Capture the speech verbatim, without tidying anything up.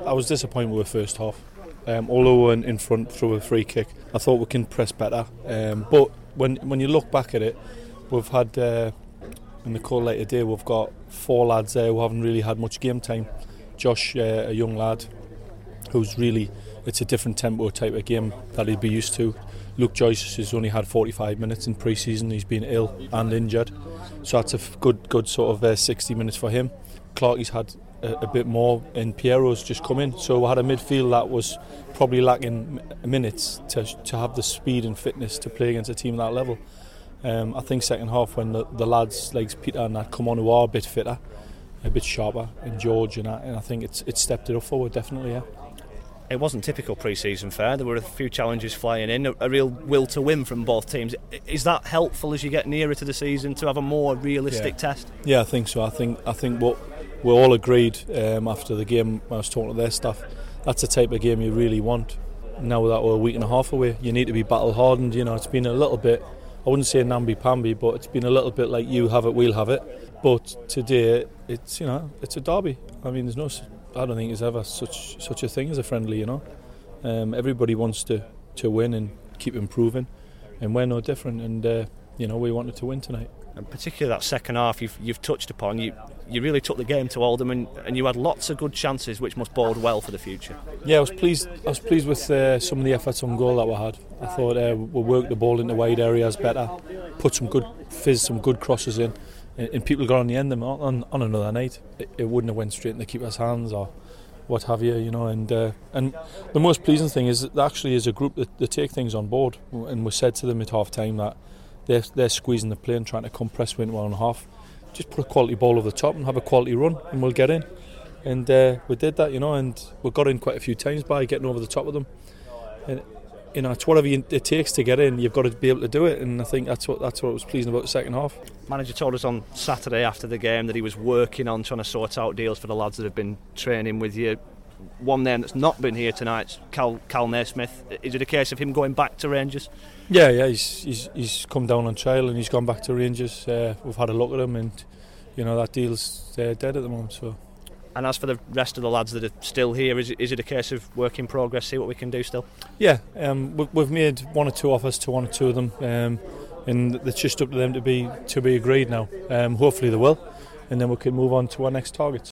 I was disappointed with the first half. Um, although we were in front through a free kick, I thought we can press better. Um, but when when you look back at it, we've had uh, in the call later today, we've got four lads there who haven't really had much game time. Josh, uh, a young lad, who's really, it's a different tempo type of game that he'd be used to. Luke Joyce has only had forty-five minutes in pre-season. He's been ill and injured, so that's a good, good sort of uh, sixty minutes for him. Clarkie's had a, a bit more, and Piero's just come in. So we had a midfield that was probably lacking minutes to to have the speed and fitness to play against a team at that level. Um, I think second half when the, the lads like Peter and that come on who are a bit fitter, a bit sharper, and George and that, and I think it's it's stepped it up forward definitely. Yeah. It wasn't typical pre-season fare. There were a few challenges flying in, a, a real will to win from both teams. Is that helpful as you get nearer to the season to have a more realistic yeah. test? Yeah, I think so. I think I think what we all agreed um, after the game when I was talking to their staff, that's the type of game you really want. Now that we're a week and a half away, you need to be battle hardened. You know, it's been a little bit, I wouldn't say namby-pamby, but it's been a little bit like you have it, we'll have it. But today, it's you know, it's a derby. I mean, there's no. I don't think there's ever such such a thing as a friendly, you know. Um, everybody wants to, to win and keep improving, and we're no different. And uh, you know, we wanted to win tonight. And particularly that second half, you've you've touched upon. You you really took the game to Oldham, and, and you had lots of good chances, which must bode well for the future. Yeah, I was pleased. I was pleased with uh, some of the efforts on goal that we had. I thought uh, we worked the ball into wide areas better, put some good fizz, some good crosses in. And people got on the end of them on, on another night. It, it wouldn't have went straight in the keeper's hands or what have you, you know. And uh, and the most pleasing thing is that actually as a group that they take things on board. And we said to them at half time that they're, they're squeezing the play and trying to compress win one and a half. Just put a quality ball over the top and have a quality run and we'll get in. And uh, we did that, you know, and we got in quite a few times by getting over the top of them. And, you know, it's whatever it takes to get in. You've got to be able to do it, and I think that's what that's what was pleasing about the second half. Manager told us on Saturday after the game that he was working on trying to sort out deals for the lads that have been training with you. One name that's not been here tonight, Cal, Cal Naismith. Is it a case of him going back to Rangers? Yeah, yeah, he's he's, he's come down on trial and he's gone back to Rangers. Uh, we've had a look at him, and you know that deal's uh, dead at the moment. So. And as for the rest of the lads that are still here, is it, is it a case of work in progress, see what we can do still? Yeah, um, we've made one or two offers to one or two of them, um, and it's just up to them to be to be agreed now. Um, hopefully they will, and then we can move on to our next targets.